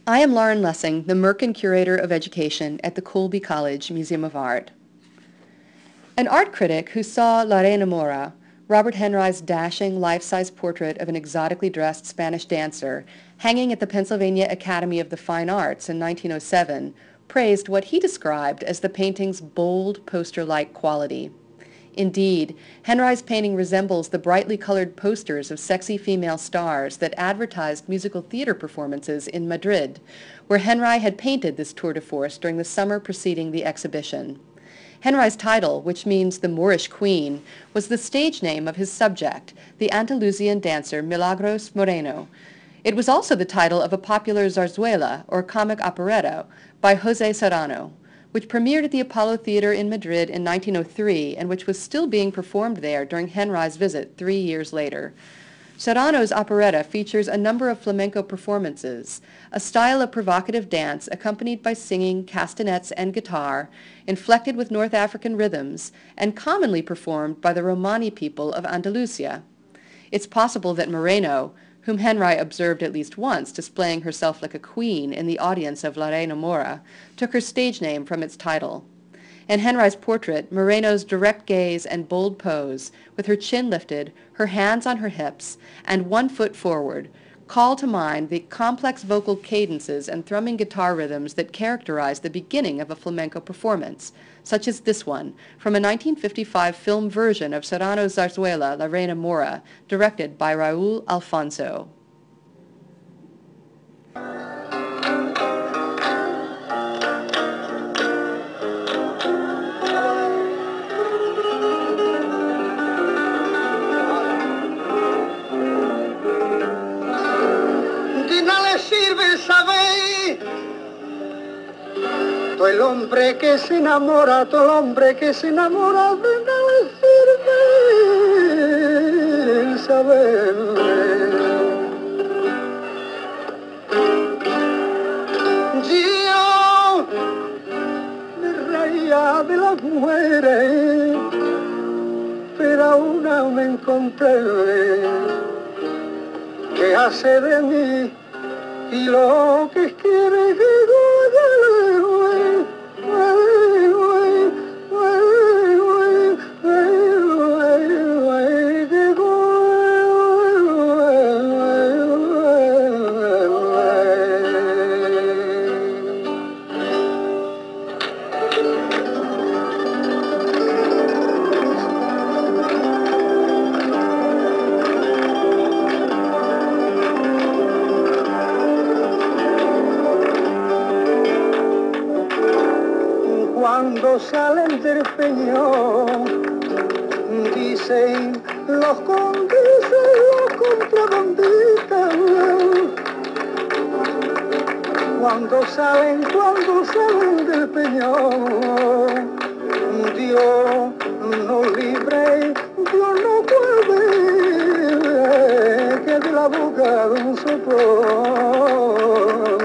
I am Lauren Lessing, the Merkin Curator of Education at the Colby College Museum of Art. An art critic who saw La Reina Mora, Robert Henry's dashing life-size portrait of an exotically dressed Spanish dancer, hanging at the Pennsylvania Academy of the Fine Arts in 1907, praised what he described as the painting's bold, poster-like quality. Indeed, Henry's painting resembles the brightly colored posters of sexy female stars that advertised musical theater performances in Madrid, where Henry had painted this tour de force during the summer preceding the exhibition. Henry's title, which means the Moorish Queen, was the stage name of his subject, the Andalusian dancer Milagros Moreno. It was also the title of a popular zarzuela, or comic operetta, by José Serrano, which premiered at the Apollo Theater in Madrid in 1903 and which was still being performed there during Henry's visit 3 years later. Serrano's operetta features a number of flamenco performances, a style of provocative dance accompanied by singing, castanets, and guitar, inflected with North African rhythms, and commonly performed by the Romani people of Andalusia. It's possible that Moreno, whom Henry observed at least once displaying herself like a queen in the audience of La Reina Mora, took her stage name from its title. In Henry's portrait, Moreno's direct gaze and bold pose, with her chin lifted, her hands on her hips, and one foot forward, call to mind the complex vocal cadences and thrumming guitar rhythms that characterize the beginning of a flamenco performance, such as this one, from a 1955 film version of Serrano's zarzuela La Reina Mora, directed by Raúl Alfonso. Todo el hombre que se enamora, todo el hombre que se enamora, de nada sirve el saber. Yo me reía de las mujeres, pero aún no me encontré que hace de mí y lo que quiere que cuando salen del peñón, dicen los cómplices, los contrabandistas. Cuando salen del peñón, Dios nos libre, Dios no puede que de la boca de un soplo.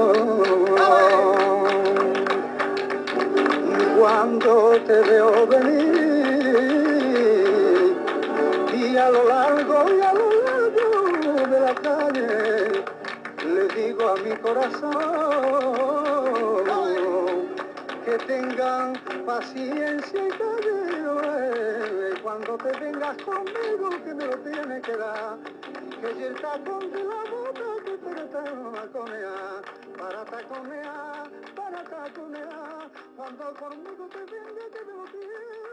Cuando te veo venir y a lo largo de la calle le digo a mi corazón que tengan paciencia y calle, cuando te vengas conmigo que me lo tienes que dar, que si el tacón de la boca que te taconear, para taconear, cuando conmigo te venga que me lo tienes